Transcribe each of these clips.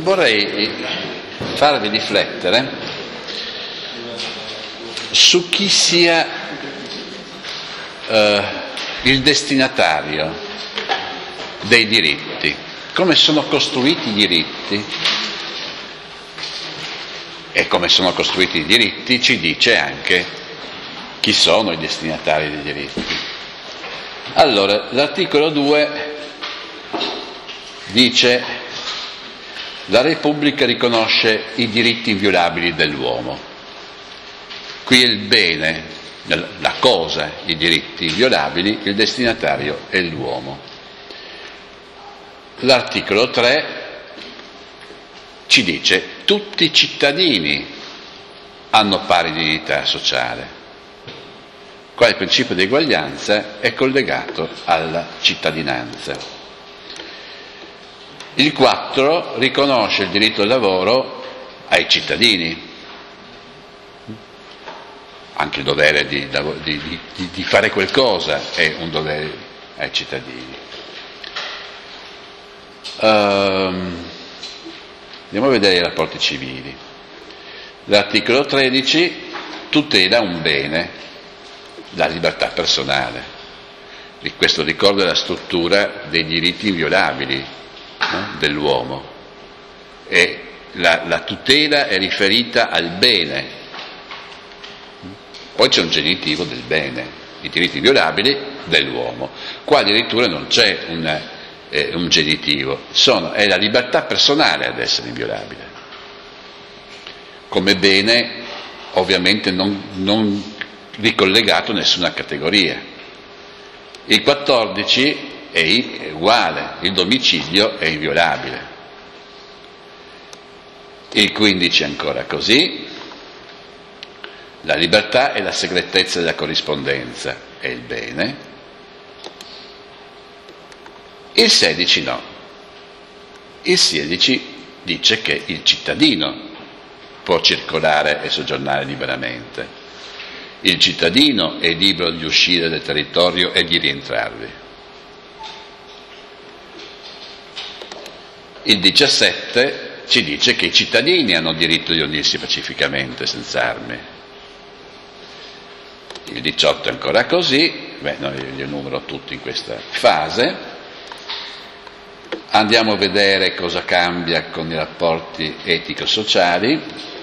vorrei farvi riflettere su chi sia il destinatario dei diritti, come sono costruiti i diritti, e come sono costruiti i diritti ci dice anche chi sono i destinatari dei diritti. Allora, l'articolo 2 dice: la Repubblica riconosce i diritti inviolabili dell'uomo. Qui è il bene, la cosa, i diritti inviolabili, il destinatario è l'uomo. L'articolo 3 ci dice: tutti i cittadini hanno pari dignità sociale. Qua il principio di eguaglianza è collegato alla cittadinanza. Il 4 riconosce il diritto al lavoro ai cittadini, anche il dovere di fare qualcosa è un dovere ai cittadini. Andiamo a vedere i rapporti civili. L'articolo 13 tutela un bene, la libertà personale. Questo ricorda la struttura dei diritti inviolabili, no? Dell'uomo, e la tutela è riferita al bene. Poi c'è un genitivo del bene, i diritti inviolabili dell'uomo. Qua addirittura non c'è un genitivo, è la libertà personale ad essere inviolabile. Come bene ovviamente non ricollegato a nessuna categoria. Il 14 è uguale, il domicilio è inviolabile. Il 15 ancora così: la libertà e la segretezza della corrispondenza è il bene. Il 16 no. Il 16 dice che il cittadino può circolare e soggiornare liberamente. Il cittadino è libero di uscire dal territorio e di rientrarvi. Il 17 ci dice che i cittadini hanno diritto di unirsi pacificamente senza armi. Il 18 è ancora così, noi li enumero tutti in questa fase. Andiamo a vedere cosa cambia con i rapporti etico-sociali.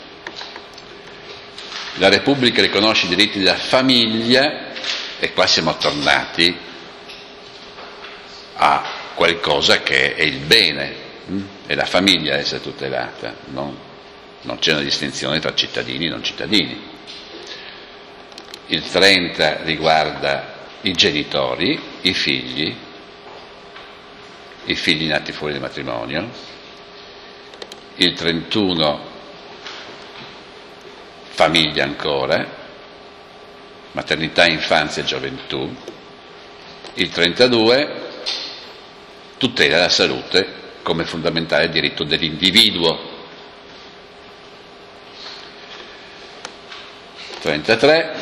La Repubblica riconosce i diritti della famiglia, e qua siamo tornati a qualcosa che è il bene, è la famiglia a essere tutelata, non c'è una distinzione tra cittadini e non cittadini. Il 30 riguarda i genitori, i figli nati fuori del matrimonio. Il 31 famiglia ancora, maternità, infanzia e gioventù. Il 32 tutela la salute come fondamentale diritto dell'individuo. 33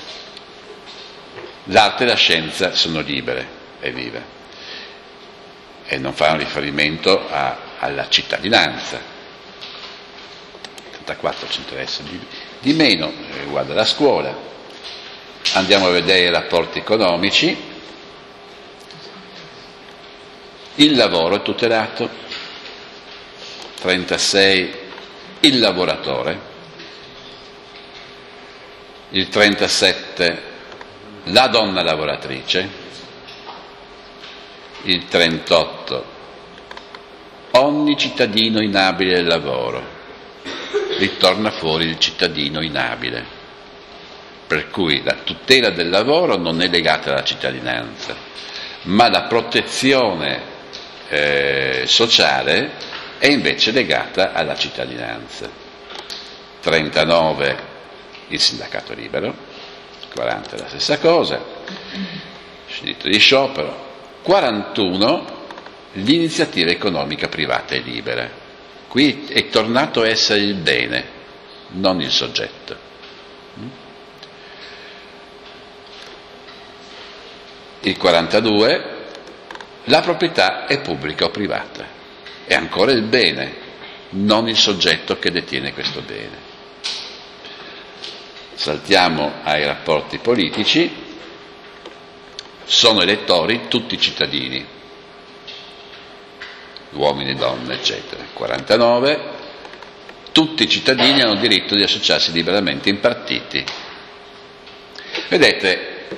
l'arte e la scienza sono libere e vive, e non fa un riferimento alla cittadinanza. 34 ci interessa di meno, riguarda la scuola. Andiamo a vedere i rapporti economici. Il lavoro è tutelato. 36 il lavoratore. Il 37 la donna lavoratrice. Il 38 ogni cittadino inabile al lavoro. Ritorna fuori il cittadino inabile, per cui la tutela del lavoro non è legata alla cittadinanza, ma la protezione sociale è invece legata alla cittadinanza. 39 il sindacato libero, 40 la stessa cosa, il diritto di sciopero. 41 l'iniziativa economica privata e libera. Qui è tornato a essere il bene, non il soggetto. Il 42 la proprietà è pubblica o privata, è ancora il bene, non il soggetto che detiene questo bene. Saltiamo ai rapporti politici. Sono elettori tutti i cittadini, uomini, donne, eccetera. 49. Tutti i cittadini hanno diritto di associarsi liberamente in partiti. Vedete,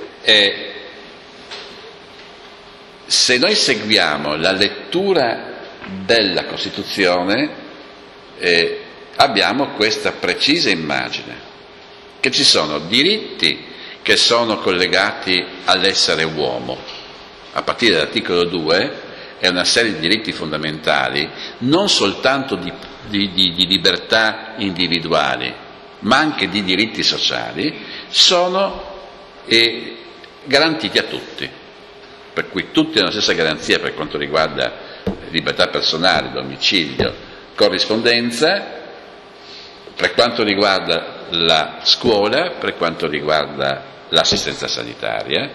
se noi seguiamo la lettura della Costituzione, abbiamo questa precisa immagine, che ci sono diritti che sono collegati all'essere uomo, a partire dall'articolo 2 è una serie di diritti fondamentali, non soltanto di libertà individuali, ma anche di diritti sociali, sono garantiti a tutti, per cui tutti hanno la stessa garanzia per quanto riguarda libertà personale, domicilio, corrispondenza, per quanto riguarda la scuola, per quanto riguarda l'assistenza sanitaria.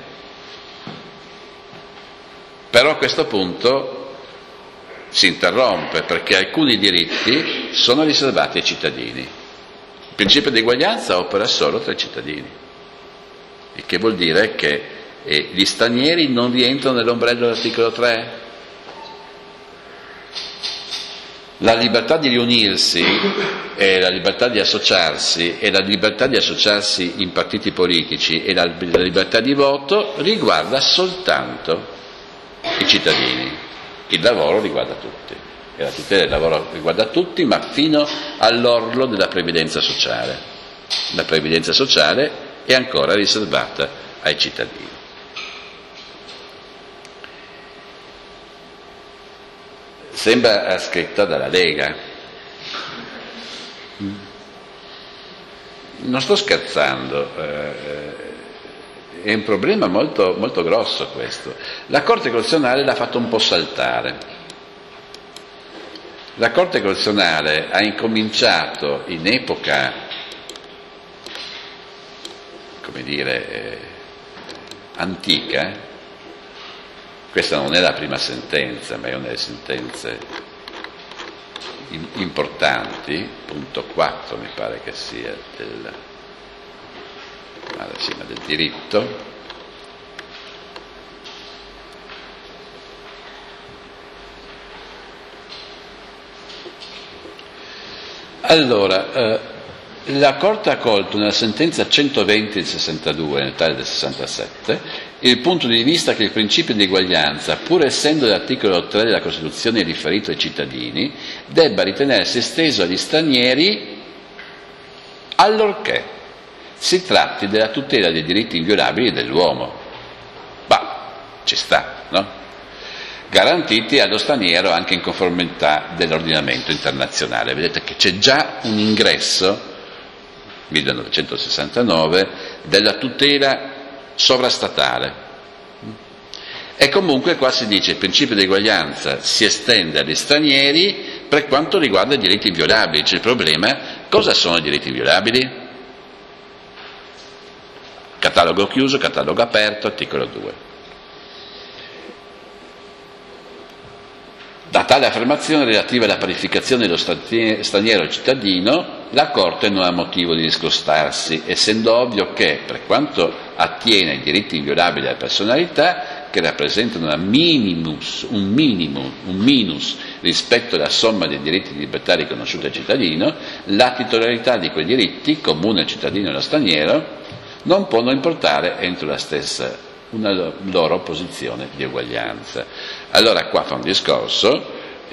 Però a questo punto si interrompe, perché alcuni diritti sono riservati ai cittadini. Il principio di eguaglianza opera solo tra i cittadini, il che vuol dire che gli stranieri non rientrano nell'ombrello dell'articolo 3. La libertà di riunirsi e la libertà di associarsi e la libertà di associarsi in partiti politici e la libertà di voto riguarda soltanto i cittadini. Il lavoro riguarda tutti e la tutela del lavoro riguarda tutti, ma fino all'orlo della previdenza sociale. La previdenza sociale è ancora riservata ai cittadini. Sembra scritta dalla Lega. Non sto scherzando, è un problema molto, molto grosso questo. La Corte Costituzionale l'ha fatto un po' saltare. La Corte Costituzionale ha incominciato in epoca, come dire, antica. Questa non è la prima sentenza, ma è una delle sentenze importanti, punto 4 mi pare che sia del diritto. Allora, la Corte ha colto nella sentenza 120 del 62, nel tale del 67, il punto di vista che il principio di eguaglianza, pur essendo l'articolo 3 della Costituzione riferito ai cittadini, debba ritenersi esteso agli stranieri allorché si tratti della tutela dei diritti inviolabili dell'uomo. Bah, ci sta, no? Garantiti allo straniero anche in conformità dell'ordinamento internazionale. Vedete che c'è già un ingresso 1969 della tutela sovrastatale. E comunque qua si dice il principio di eguaglianza si estende agli stranieri per quanto riguarda i diritti inviolabili. C'è il problema, cosa sono i diritti inviolabili? Catalogo chiuso, catalogo aperto, articolo 2. Da tale affermazione relativa alla parificazione dello straniero al cittadino, la Corte non ha motivo di discostarsi, essendo ovvio che, per quanto attiene ai diritti inviolabili della personalità, che rappresentano un minus rispetto alla somma dei diritti di libertà riconosciuti al cittadino, la titolarità di quei diritti, comune al cittadino e allo straniero, non può non importare entro la stessa una loro posizione di uguaglianza. Allora qua fa un discorso,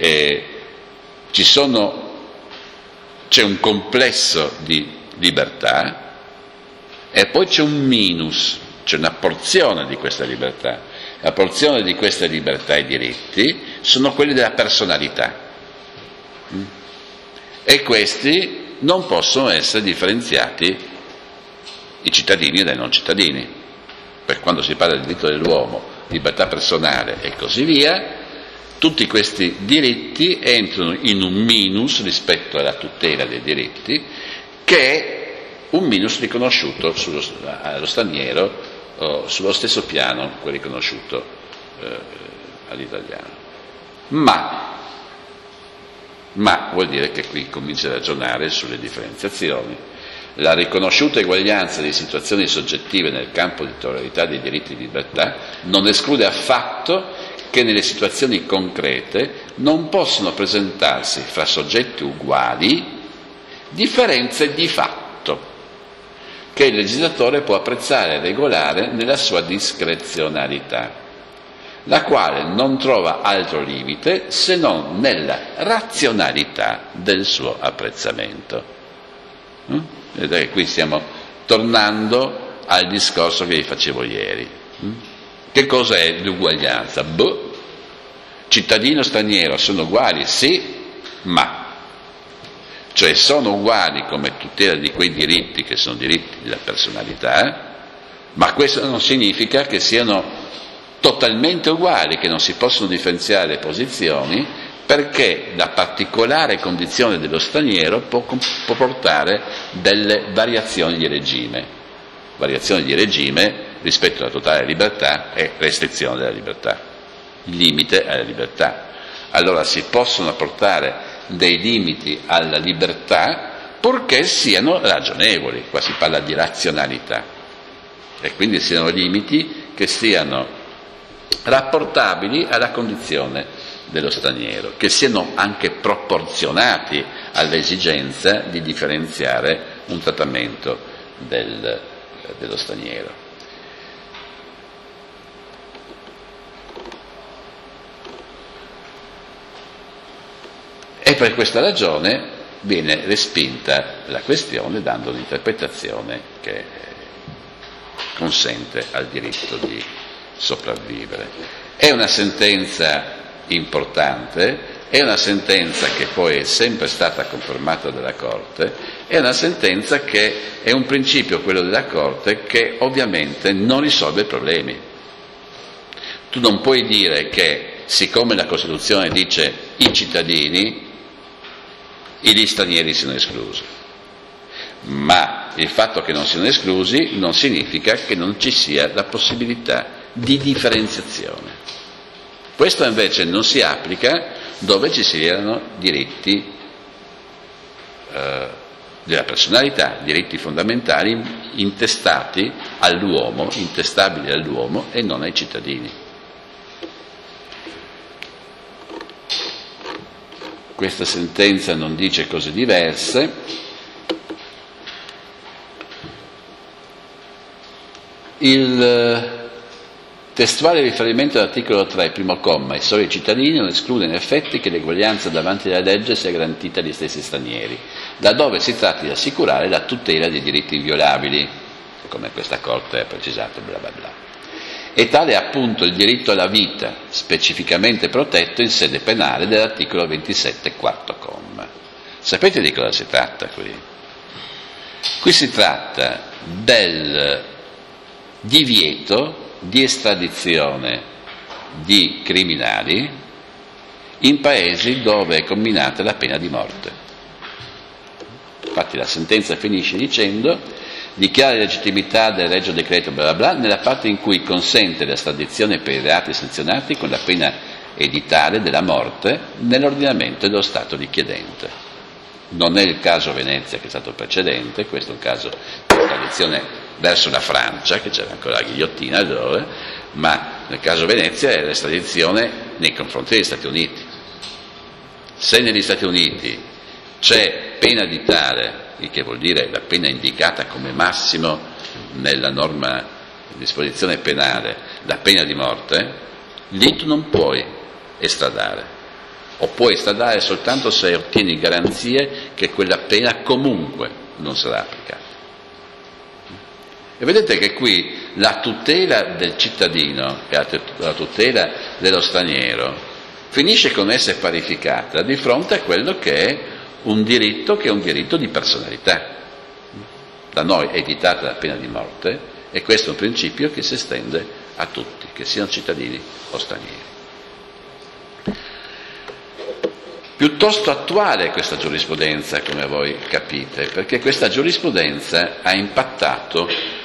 c'è un complesso di libertà e poi c'è un minus, c'è una porzione di questa libertà. La porzione di queste libertà e diritti sono quelli della personalità e questi non possono essere differenziati i cittadini dai non cittadini. Per quando si parla del diritto dell'uomo, libertà personale e così via, tutti questi diritti entrano in un minus rispetto alla tutela dei diritti, che è un minus riconosciuto allo straniero sullo stesso piano che è riconosciuto all'italiano. Ma ma vuol dire che qui comincia a ragionare sulle differenziazioni. La riconosciuta eguaglianza di situazioni soggettive nel campo di titolarità dei diritti di libertà non esclude affatto che nelle situazioni concrete non possono presentarsi fra soggetti uguali differenze di fatto che il legislatore può apprezzare e regolare nella sua discrezionalità, la quale non trova altro limite se non nella razionalità del suo apprezzamento. Vedete che qui stiamo tornando al discorso che vi facevo ieri. Che cosa è l'uguaglianza? Cittadino straniero sono uguali? Sì, ma. Cioè sono uguali come tutela di quei diritti che sono diritti della personalità, ma questo non significa che siano totalmente uguali, che non si possono differenziare le posizioni, perché la particolare condizione dello straniero può portare delle variazioni di regime. Variazioni di regime rispetto alla totale libertà e restrizione della libertà, il limite alla libertà. Allora si possono portare dei limiti alla libertà purché siano ragionevoli, qua si parla di razionalità, e quindi siano limiti che siano rapportabili alla condizione dello straniero, che siano anche proporzionati all'esigenza di differenziare un trattamento dello straniero. E per questa ragione viene respinta la questione dando un'interpretazione che consente al diritto di sopravvivere. È una sentenza importante, è una sentenza che poi è sempre stata confermata dalla Corte, è una sentenza che è un principio, quello della Corte, che ovviamente non risolve i problemi. Tu non puoi dire che, siccome la Costituzione dice i cittadini, gli stranieri siano esclusi, ma il fatto che non siano esclusi non significa che non ci sia la possibilità di differenziazione. Questo invece non si applica dove ci siano diritti della personalità, diritti fondamentali intestati all'uomo, intestabili all'uomo e non ai cittadini. Questa sentenza non dice cose diverse. Il testuale riferimento all'articolo 3, primo comma, i soli cittadini non esclude in effetti che l'eguaglianza davanti alla legge sia garantita agli stessi stranieri, laddove si tratti di assicurare la tutela dei diritti inviolabili, come questa Corte ha precisato, bla bla bla. E tale è appunto il diritto alla vita, specificamente protetto in sede penale dall'articolo 27, quarto comma. Sapete di cosa si tratta qui? Qui si tratta del divieto di estradizione di criminali in paesi dove è comminata la pena di morte. Infatti la sentenza finisce dicendo: dichiara la legittimità del regio decreto bla bla bla nella parte in cui consente l'estradizione per i reati sanzionati con la pena edittale della morte nell'ordinamento dello Stato richiedente. Non è il caso Venezia che è stato precedente, questo è un caso di estradizione verso la Francia, che c'era ancora la ghigliottina allora, ma nel caso Venezia è l'estradizione nei confronti degli Stati Uniti. Se negli Stati Uniti c'è pena edittale, il che vuol dire la pena indicata come massimo nella norma di disposizione penale, la pena di morte, lì tu non puoi estradare, o puoi estradare soltanto se ottieni garanzie che quella pena comunque non sarà applicata. E vedete che qui la tutela del cittadino e la tutela dello straniero finisce con essere parificata di fronte a quello che è un diritto di personalità. Da noi è evitata la pena di morte e questo è un principio che si estende a tutti, che siano cittadini o stranieri. Piuttosto attuale questa giurisprudenza, come voi capite, perché questa giurisprudenza ha impattato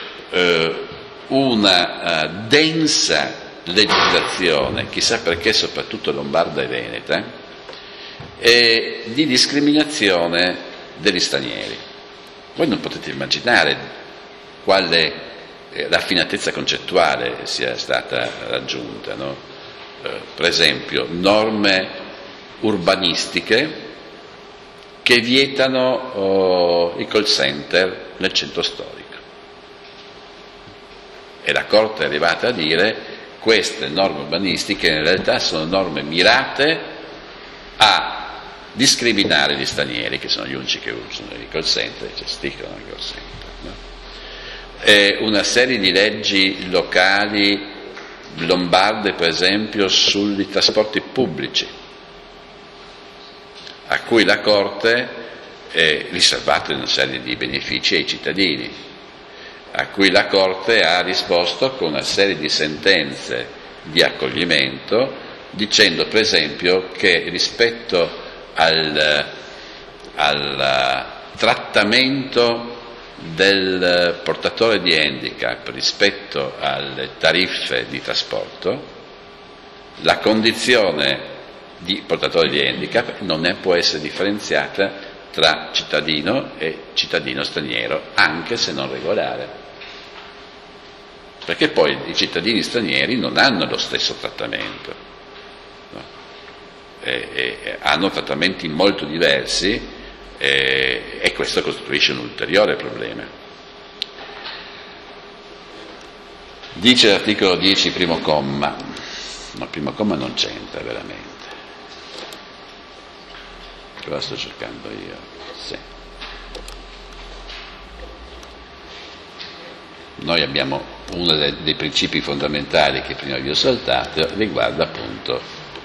una densa legislazione, chissà perché soprattutto lombarda e veneta, di discriminazione degli stranieri. Voi non potete immaginare quale raffinatezza concettuale sia stata raggiunta, no? Per esempio, norme urbanistiche che vietano i call center nel centro storico. E la Corte è arrivata a dire queste norme urbanistiche in realtà sono norme mirate a discriminare gli stranieri, che sono gli unici che usano i call center e gestiscono i call center, no? E una serie di leggi locali lombarde, per esempio, sui trasporti pubblici, a cui la Corte è riservata una serie di benefici ai cittadini, a cui la Corte ha risposto con una serie di sentenze di accoglimento, dicendo per esempio che rispetto al trattamento del portatore di handicap rispetto alle tariffe di trasporto, la condizione di portatore di handicap non può essere differenziata tra cittadino e cittadino straniero, anche se non regolare. Perché poi i cittadini stranieri non hanno lo stesso trattamento, no? Hanno trattamenti molto diversi e questo costituisce un ulteriore problema. Dice l'articolo 10, primo comma, ma il primo comma non c'entra veramente. Cosa sto cercando io? Sì. Noi abbiamo uno dei principi fondamentali che prima vi ho saltato, riguarda appunto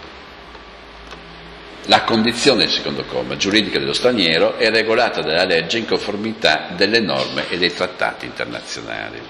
la condizione, secondo comma, giuridica dello straniero è regolata dalla legge in conformità delle norme e dei trattati internazionali.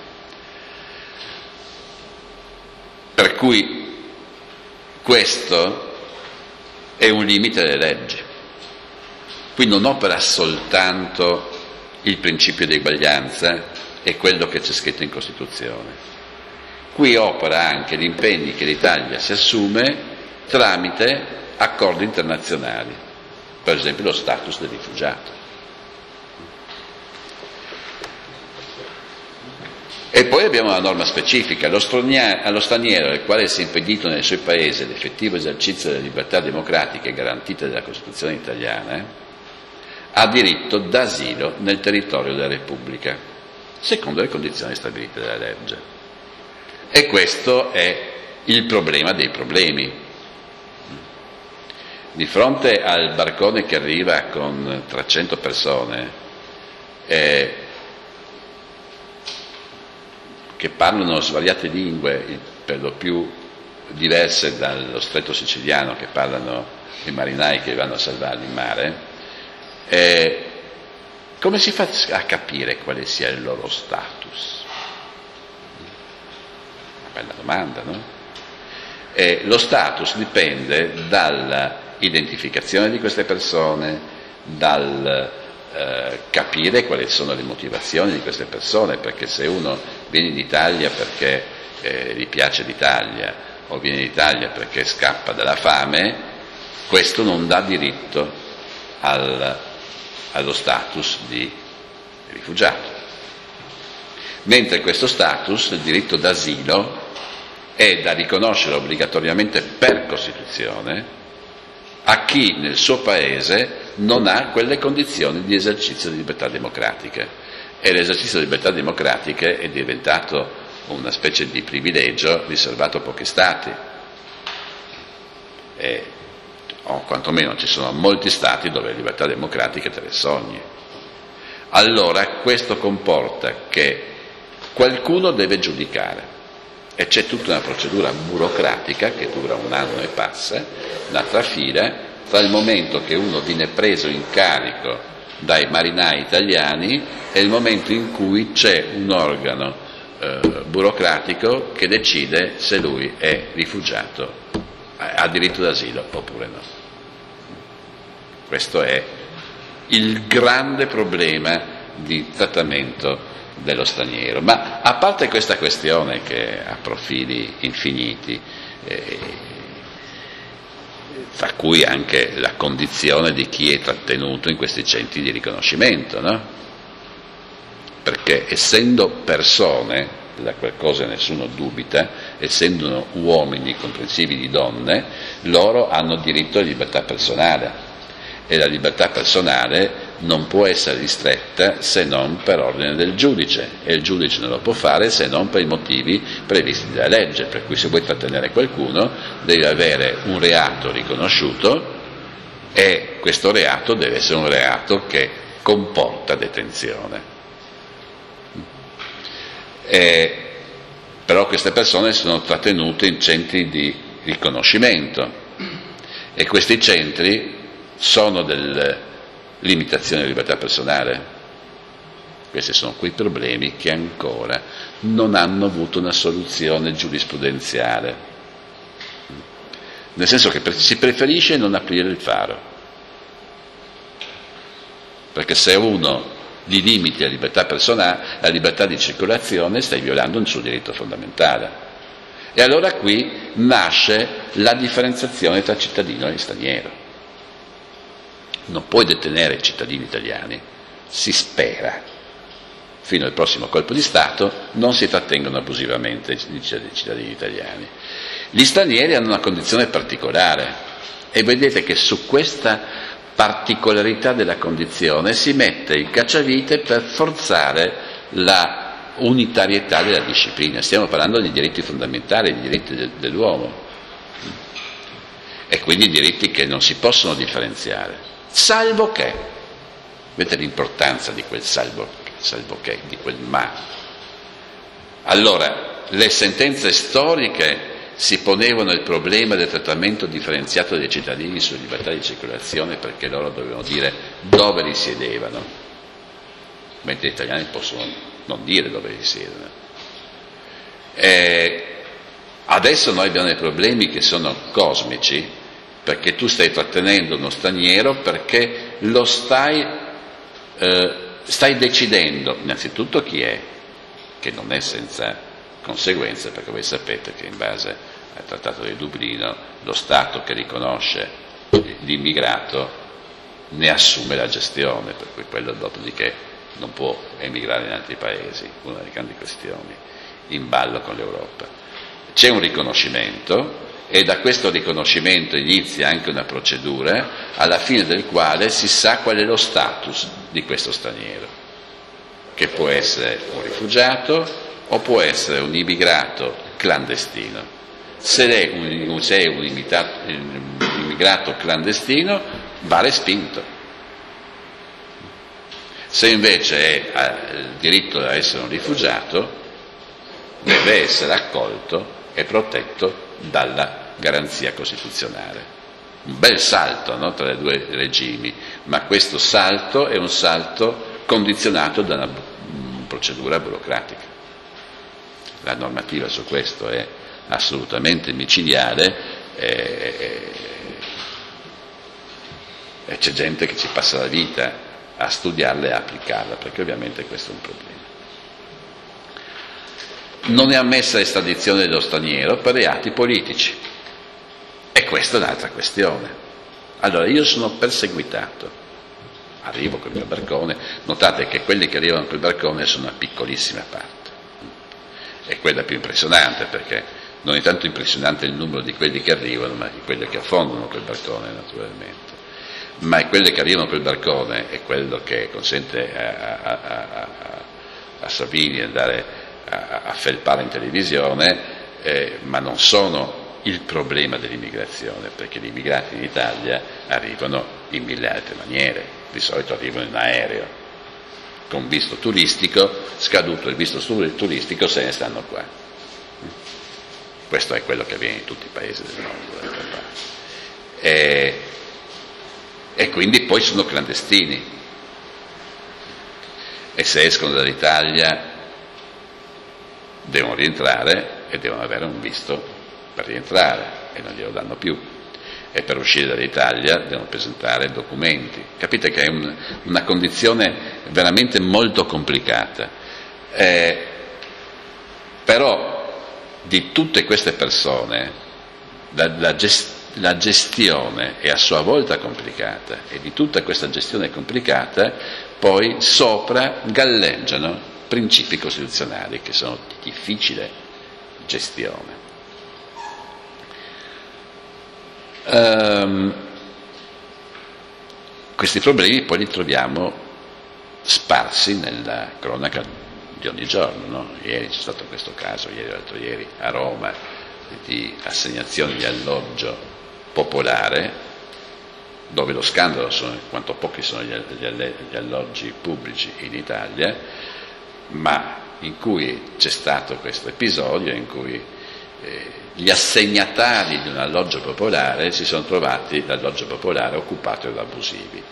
Per cui questo è un limite delle leggi. Qui non opera soltanto il principio di eguaglianza e quello che c'è scritto in Costituzione. Qui opera anche gli impegni che l'Italia si assume tramite accordi internazionali, per esempio lo status del rifugiato. E poi abbiamo una norma specifica: allo straniero al quale sia impedito nei suoi paesi l'effettivo esercizio delle libertà democratiche garantite dalla Costituzione italiana ha diritto d'asilo nel territorio della Repubblica, secondo le condizioni stabilite dalla legge. E questo è il problema dei problemi. Di fronte al barcone che arriva con 300 persone che parlano svariate lingue, per lo più diverse dallo stretto siciliano, che parlano i marinai che vanno a salvarli in mare, come si fa a capire quale sia il loro status? Una bella domanda, no? Lo status dipende dall'identificazione di queste persone, dal capire quali sono le motivazioni di queste persone, perché se uno viene in Italia perché gli piace l'Italia o viene in Italia perché scappa dalla fame, questo non dà diritto allo status di rifugiato, mentre questo status, il diritto d'asilo, è da riconoscere obbligatoriamente per Costituzione a chi nel suo paese non ha quelle condizioni di esercizio di libertà democratiche, e l'esercizio di libertà democratiche è diventato una specie di privilegio riservato a pochi stati, o quantomeno ci sono molti stati dove le libertà democratiche te le sogni. Allora questo comporta che qualcuno deve giudicare e c'è tutta una procedura burocratica che dura un anno e passa, la trafila tra il momento che uno viene preso in carico dai marinai italiani e il momento in cui c'è un organo burocratico che decide se lui è rifugiato, ha diritto d'asilo oppure no. Questo è il grande problema di trattamento dello straniero. Ma a parte questa questione che ha profili infiniti, fra cui anche la condizione di chi è trattenuto in questi centri di riconoscimento, no? Perché essendo persone, da qualcosa nessuno dubita, essendo uomini comprensivi di donne, loro hanno diritto alla libertà personale, e la libertà personale non può essere ristretta se non per ordine del giudice, e il giudice non lo può fare se non per i motivi previsti dalla legge, per cui se vuoi trattenere qualcuno devi avere un reato riconosciuto, e questo reato deve essere un reato che comporta detenzione. Però queste persone sono trattenute in centri di riconoscimento, e questi centri sono delle limitazioni della libertà personale. Questi sono quei problemi che ancora non hanno avuto una soluzione giurisprudenziale, nel senso che si preferisce non aprire il faro, perché se uno gli limiti la libertà personale, la libertà di circolazione, stai violando un suo diritto fondamentale. E allora qui nasce la differenziazione tra cittadino e straniero. Non puoi detenere i cittadini italiani, si spera, fino al prossimo colpo di Stato non si trattengono abusivamente i cittadini italiani. Gli stranieri hanno una condizione particolare, e vedete che su questa particolarità della condizione si mette il cacciavite per forzare la unitarietà della disciplina. Stiamo parlando di diritti fondamentali, di diritti dell'uomo, e quindi diritti che non si possono differenziare, salvo che, vedete l'importanza di quel salvo che, di quel ma. Allora, le sentenze storiche si ponevano il problema del trattamento differenziato dei cittadini sulla libertà di circolazione, perché loro dovevano dire dove risiedevano, mentre gli italiani possono non dire dove risiedono. Adesso noi abbiamo dei problemi che sono cosmici, perché tu stai trattenendo uno straniero perché lo stai decidendo innanzitutto chi è, che non è senza conseguenze, perché voi sapete che in base al Trattato di Dublino lo Stato che riconosce l'immigrato ne assume la gestione, per cui quello dopodiché non può emigrare in altri paesi, una delle grandi questioni in ballo con l'Europa. C'è un riconoscimento, e da questo riconoscimento inizia anche una procedura alla fine del quale si sa qual è lo status di questo straniero, che può essere un rifugiato o può essere un immigrato clandestino. Se è un immigrato clandestino va respinto. Se invece ha il diritto a essere un rifugiato, deve essere accolto e protetto dalla garanzia costituzionale. Un bel salto, no, tra i due regimi, ma questo salto è un salto condizionato da una procedura burocratica. La normativa su questo è assolutamente micidiale, e c'è gente che ci passa la vita a studiarla e a applicarla, perché ovviamente questo è un problema. Non è ammessa l'estradizione dello straniero per reati politici, e questa è un'altra questione. Allora, io sono perseguitato, arrivo col mio barcone, notate che quelli che arrivano col barcone sono una piccolissima parte. È quella più impressionante, perché non è tanto impressionante il numero di quelli che arrivano, ma di quelli che affondano quel barcone, naturalmente. Ma è quelli che arrivano quel barcone è quello che consente a Salvini di andare a felpare in televisione, ma non sono il problema dell'immigrazione, perché gli immigrati in Italia arrivano in mille altre maniere. Di solito arrivano in aereo, con visto turistico, scaduto il visto turistico se ne stanno qua. Questo è quello che avviene in tutti i paesi del mondo, e quindi poi sono clandestini, e se escono dall'Italia devono rientrare e devono avere un visto per rientrare, e non glielo danno più, e per uscire dall'Italia devono presentare documenti. Capite che è una condizione veramente molto complicata, però di tutte queste persone la la gestione è a sua volta complicata e di tutta questa gestione complicata poi sopra galleggiano principi costituzionali che sono di difficile gestione. Questi problemi poi li troviamo sparsi nella cronaca di ogni giorno, no? Ieri c'è stato questo caso, ieri o l'altro ieri a Roma, di assegnazione di alloggio popolare, dove lo scandalo sono quanto pochi sono gli alloggi pubblici in Italia, ma in cui c'è stato questo episodio in cui gli assegnatari di un alloggio popolare si sono trovati l'alloggio popolare occupato da abusivi.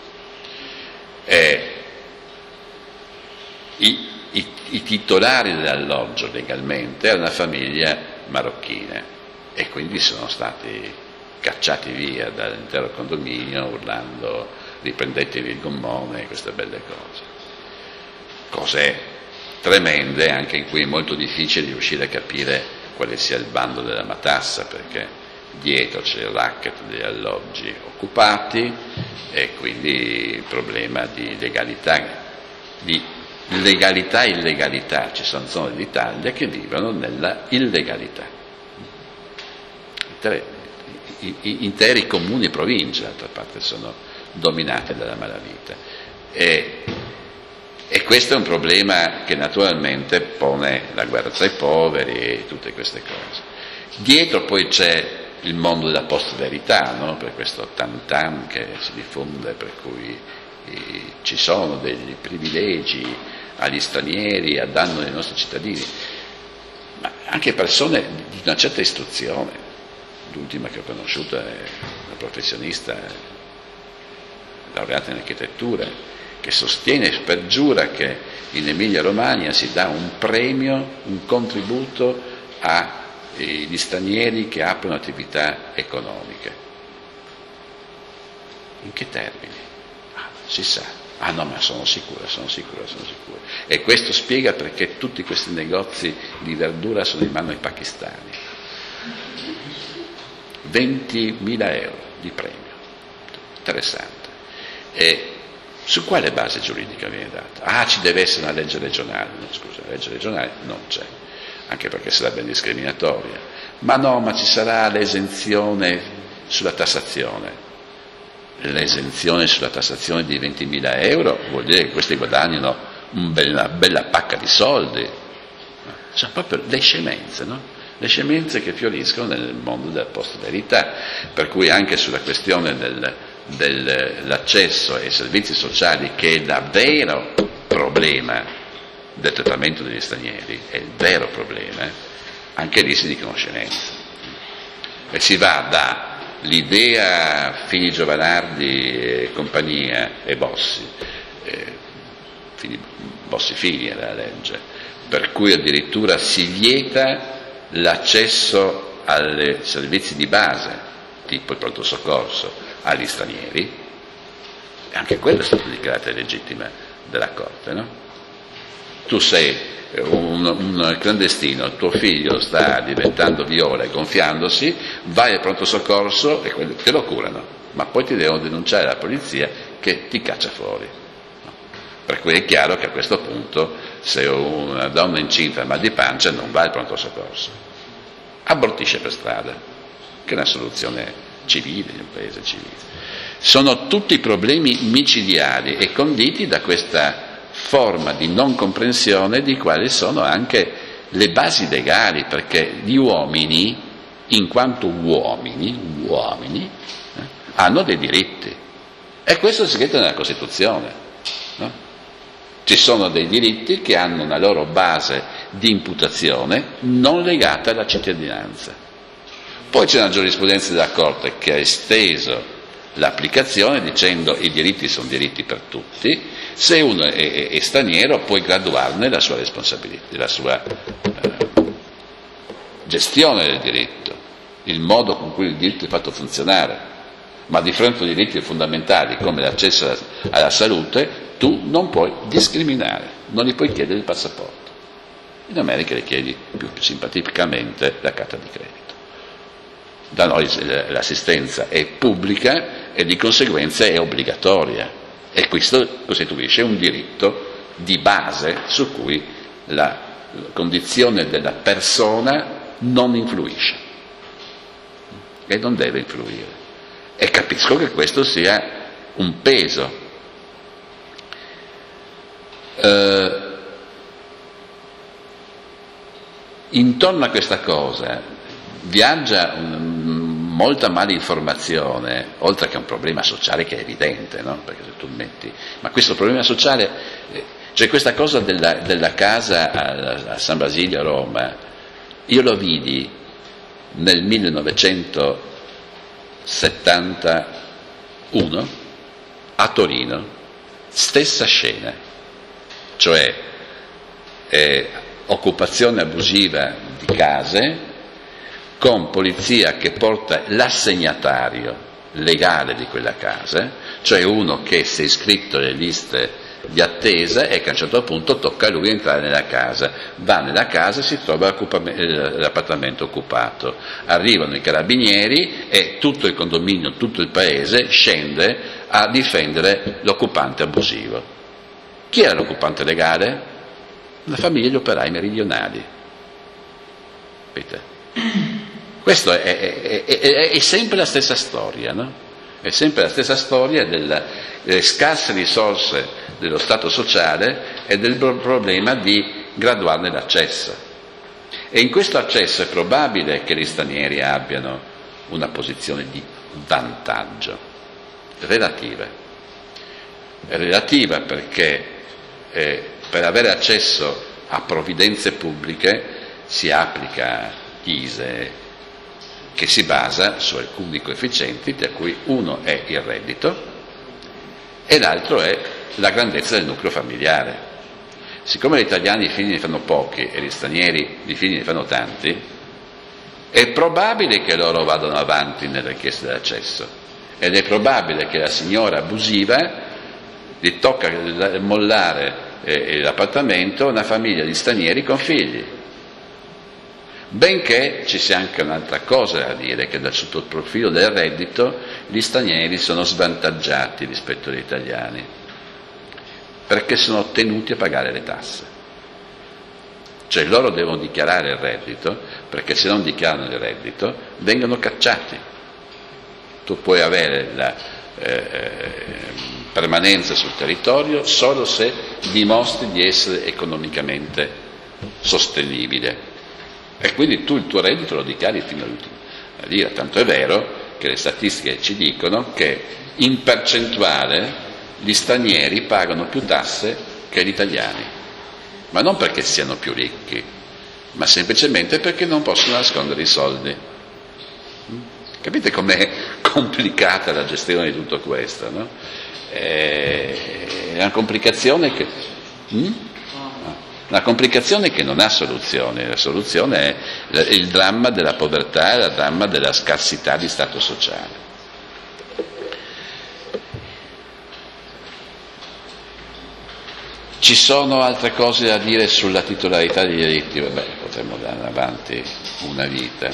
I titolari dell'alloggio legalmente erano una famiglia marocchina e quindi sono stati cacciati via dall'intero condominio urlando riprendetevi il gommone, queste belle cose tremende, anche in cui è molto difficile riuscire a capire quale sia il bando della matassa, perché dietro c'è il racket degli alloggi occupati e quindi il problema di legalità e illegalità. Ci sono zone d'Italia che vivono nella illegalità, interi comuni e province d'altra parte sono dominate dalla malavita e questo è un problema che naturalmente pone la guerra tra i poveri e tutte queste cose. Dietro poi c'è il mondo della post-verità, no? Per questo tam-tam che si diffonde, per cui ci sono degli privilegi agli stranieri a danno dei nostri cittadini, ma anche persone di una certa istruzione. L'ultima che ho conosciuto è una professionista laureata in architettura che sostiene e pergiura che in Emilia-Romagna si dà un premio, un contributo agli stranieri che aprono attività economiche. In che termini? Si sa. Ah no, ma sono sicura. E questo spiega perché tutti questi negozi di verdura sono in mano ai pakistani. 20.000 euro di premio. Interessante. E su quale base giuridica viene data? Ah, ci deve essere una legge regionale. No, scusa, la legge regionale non c'è, anche perché sarebbe discriminatoria. Ma ci sarà l'esenzione sulla tassazione. L'esenzione sulla tassazione di 20.000 euro vuol dire che questi guadagnano una bella pacca di soldi. Sono proprio le scemenze, no? Le scemenze che fioriscono nel mondo della post-verità, per cui anche sulla questione dell'accesso ai servizi sociali, che è il vero problema del trattamento degli stranieri, è il vero problema, anche lì si dicono scemenze. E si va dall'idea Fini Giovanardi e compagnia e Bossi Fini era la legge, per cui addirittura si vieta l'accesso ai servizi di base, tipo il pronto soccorso, agli stranieri, e anche quello è stato dichiarato illegittima dalla Corte, no? Tu sei un clandestino, tuo figlio sta diventando viola e gonfiandosi, vai al pronto soccorso e quelli te lo curano, ma poi ti devono denunciare alla polizia che ti caccia fuori. Per cui è chiaro che a questo punto, se una donna incinta ha mal di pancia, non va al pronto soccorso, abortisce per strada, che è una soluzione civile di un paese civile. Sono tutti problemi micidiali e conditi da questa forma di non comprensione di quali sono anche le basi legali, perché gli uomini, in quanto uomini, hanno dei diritti, e questo è scritto nella Costituzione, no? Ci sono dei diritti che hanno una loro base di imputazione non legata alla cittadinanza. Poi c'è una giurisprudenza della Corte che ha esteso l'applicazione dicendo i diritti sono diritti per tutti, se uno è straniero puoi graduarne la sua responsabilità, la sua gestione del diritto, il modo con cui il diritto è fatto funzionare, ma di fronte a diritti fondamentali come l'accesso alla salute tu non puoi discriminare, non gli puoi chiedere il passaporto. In America le chiedi più simpaticamente la carta di credito. Da noi l'assistenza è pubblica e di conseguenza è obbligatoria, e questo costituisce un diritto di base su cui la condizione della persona non influisce e non deve influire. E capisco che questo sia un peso. Intorno a questa cosa viaggia molta malinformazione, oltre che un problema sociale che è evidente, no? Perché se tu metti, ma questo problema sociale, cioè questa cosa della casa a San Basilio a Roma, io lo vidi nel 1971 a Torino, stessa scena, cioè occupazione abusiva di case, con polizia che porta l'assegnatario legale di quella casa, cioè uno che si è iscritto alle liste di attesa e che a un certo punto tocca a lui entrare nella casa, va nella casa e si trova l'appartamento occupato, arrivano i carabinieri e tutto il condominio, tutto il paese scende a difendere l'occupante abusivo. Chi era l'occupante legale? La famiglia degli operai meridionali. Capite? Questo è sempre la stessa storia, no? È sempre la stessa storia delle scarse risorse dello Stato sociale e del problema di graduarne l'accesso. E in questo accesso è probabile che gli stranieri abbiano una posizione di vantaggio, relativa. È relativa perché per avere accesso a provvidenze pubbliche si applica ISEE, che si basa su alcuni coefficienti, tra cui uno è il reddito e l'altro è la grandezza del nucleo familiare. Siccome gli italiani di figli ne fanno pochi e gli stranieri di figli ne fanno tanti, è probabile che loro vadano avanti nelle richieste d'accesso, ed è probabile che la signora abusiva gli tocca mollare l'appartamento a una famiglia di stranieri con figli. Benché ci sia anche un'altra cosa da dire, che sotto il profilo del reddito gli stranieri sono svantaggiati rispetto agli italiani, perché sono tenuti a pagare le tasse. Cioè loro devono dichiarare il reddito, perché se non dichiarano il reddito vengono cacciati. Tu puoi avere la permanenza sul territorio solo se dimostri di essere economicamente sostenibile. E quindi tu il tuo reddito lo dichiari fino all'ultima lira, tanto è vero che le statistiche ci dicono che in percentuale gli stranieri pagano più tasse che gli italiani, ma non perché siano più ricchi, ma semplicemente perché non possono nascondere i soldi. Capite com'è complicata la gestione di tutto questo, no? È una complicazione che non ha soluzione. La soluzione è il dramma della povertà e il dramma della scarsità di stato sociale. Ci sono altre cose da dire sulla titolarità dei diritti? Vabbè, potremmo andare avanti una vita,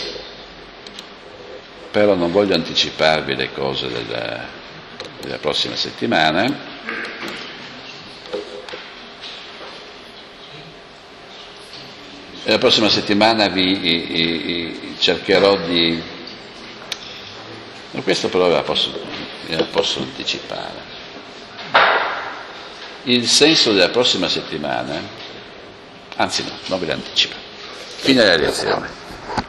però non voglio anticiparvi le cose della prossima settimana. La prossima settimana vi cercherò di... Questo però ve la posso anticipare. Il senso della prossima settimana, anzi no, non ve l'anticipo. Fine della lezione.